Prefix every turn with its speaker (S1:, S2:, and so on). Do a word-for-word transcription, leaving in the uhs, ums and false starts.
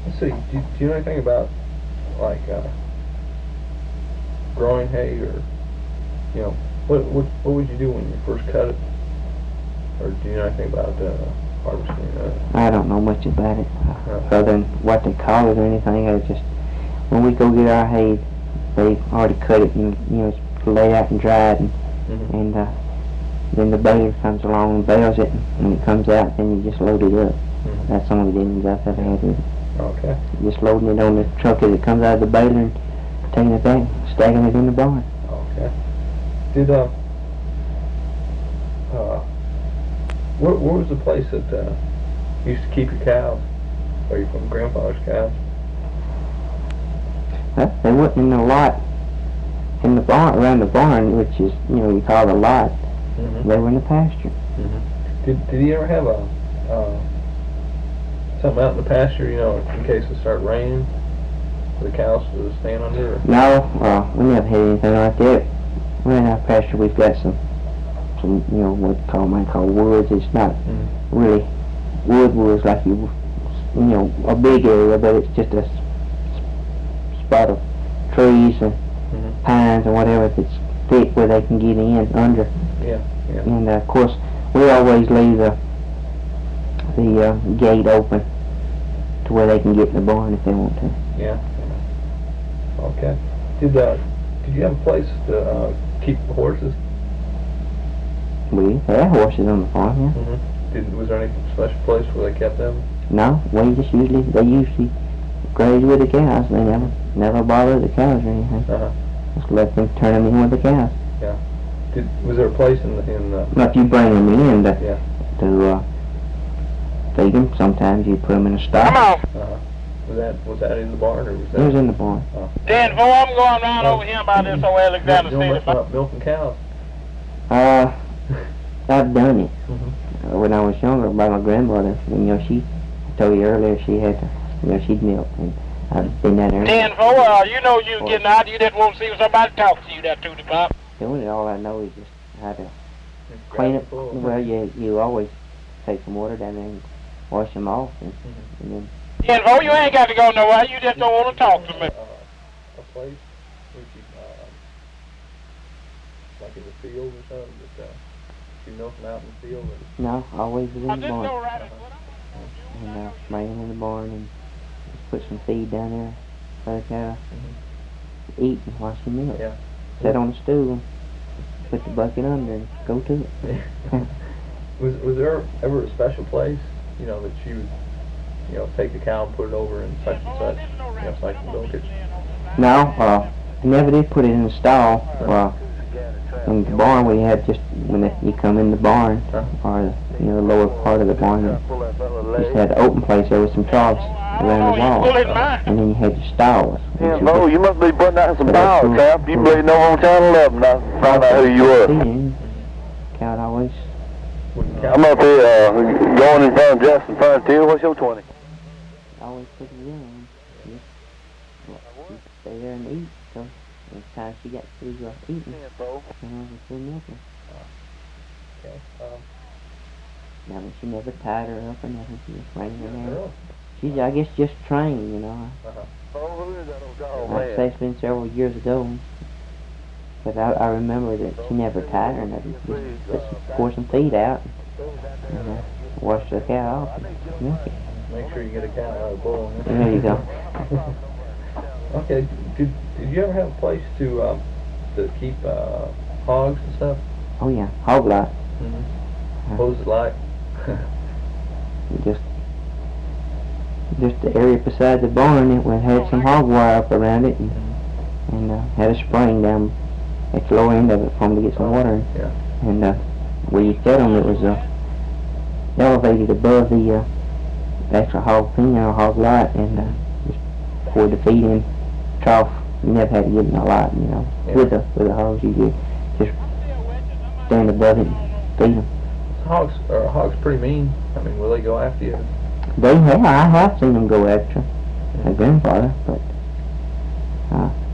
S1: Let's see. Do, do you know anything about like uh, growing hay, or you know what what what would you do when you first cut it, or do you know anything about uh, harvesting it?
S2: I don't know much about it,
S1: No.
S2: other than what they call it or anything. I just when we go get our hay, they've already cut it and you know it's laid out and dried, and
S1: Mm-hmm.
S2: and uh, then the baler comes along and bales it, and when it comes out, then you just load it up.
S1: Mm-hmm.
S2: That's some of the dealings I've ever had with it.
S1: Okay.
S2: Just loading it on the truck as it comes out of the baler and taking it back, stacking it in the barn.
S1: Okay. Did uh uh where where was the place that uh you used to keep your cows? Are you from grandfather's cows?
S2: Huh? They wasn't in the lot in the barn, around the barn, which is, you know, you call the lot.
S1: Mm-hmm.
S2: They were in the pasture.
S1: Mm-hmm. Did Did he ever have a uh something out in the pasture, you know, in case it started raining, for the cows to stand under? Or?
S2: No, uh, we never had anything like that. We're in our pasture. We've got some, some, you know, what you call, might call woods. It's not
S1: Mm-hmm.
S2: really wood woods like you, you know, a big area, but it's just a s- spot of trees and
S1: Mm-hmm.
S2: pines and whatever that's thick where they can get in under.
S1: Yeah, yeah.
S2: And uh, of course, we always leave the the uh, gate open to where they can get in the barn if they want to.
S1: Yeah. Okay. Did uh did you have a place to uh, keep the horses?
S2: We had horses on the farm, yeah.
S1: Mm-hmm. Did was there any special place where they kept them?
S2: No, we just usually, they usually graze with the cows. They never, never bother the cows or anything.
S1: Uh huh.
S2: Just let them turn them in with the cows.
S1: Did was there a place in the in the
S2: Now, if you bring them in to,
S1: Yeah.
S2: to uh, feed them, sometimes you put them in a stall.
S3: Come on.
S1: uh was that was that in the barn, or was that?
S2: It was in the barn.
S3: Dan, before I'm going around over here by this old Alexander
S1: You don't
S3: City.
S1: listen up milking cows.
S2: Uh, I've done it.
S1: Mm-hmm.
S2: Uh, when I was younger, by my grandmother, you know, she, I told you earlier, she had to, you know, she'd milk, and I've been down there.
S3: Dan, before uh, you know you getting out, you just want to see if somebody talks to you, that Tootie Pop.
S2: Doing it, all I know is just how to clean it. Well, you, you always take some water down there and wash them off, and,
S1: Mm-hmm.
S2: and then
S3: Dan, before you ain't got to go nowhere, you just don't want to talk to me.
S1: Uh, a place where you uh, like in the field or something, that uh, you milk them out in the field. Or,
S2: no, always was
S3: I
S2: in the
S3: didn't know
S2: barn.
S3: right.
S2: And uh, bring them in the barn and just put some feed down there for the cow
S1: mm-hmm.
S2: eat and wash the milk.
S1: Yeah.
S2: Sit on the stool, put the bucket under and go to it.
S1: was was there ever a special place, you know, that you would, you know, take the cow and put it over in such and such, you know, so I can milk it?
S2: No, uh, I never did put it in the stall. Uh, in the barn we had just, when it, you come in the barn,
S1: Huh?
S2: or you know, the lower part of the barn, you just had an open place there with some troughs around the wall. And then you had your stalls.
S4: Yeah, Bo, you must be putting out some power, Cap. You really know on Channel eleven now. Find out who you are.
S2: Cow always.
S4: I'm up here uh, going in front of Justin Frontier. What's your twenty?
S2: Always put it in. Just, well, just stay there and eat. So by the time she got through uh, eating,
S4: Yeah, Bo.
S2: you know, was through milking.
S1: Okay. Um,
S2: Now, but she never tied her up or nothing. She just ran her down.
S1: really?
S2: She's, I guess, just trained, you know.
S1: Uh-huh.
S4: Bo, who is that old dog,
S2: I'd say
S4: man?
S2: it's been several years ago. But I, I remember that she never tied her or nothing. Just, just pour some feed out and uh, wash the cow off and milk it.
S1: Make sure you get a cow out of the bull. huh?
S2: There you go.
S1: Okay. Did Did you ever have a place to um, to keep uh, hogs and stuff?
S2: Oh yeah, hog lot.
S1: Mm-hmm. What was it like?
S2: Just, just the area beside the barn. It was, had some hog wire up around it, and, and uh, had a spring down at the lower end of it for them to get some water.
S1: Yeah.
S2: And uh, where you fed them, it was uh, elevated above the uh, actual hog pen or hog lot, and uh, just poured the feed in trough. You never had to get in a lot, you know.
S1: Yeah.
S2: With the with the hogs, you could just stand above it and feed them.
S1: Hogs are hogs pretty mean. I mean, will they go after you?
S2: They have, I have seen them go after my grandfather, but uh,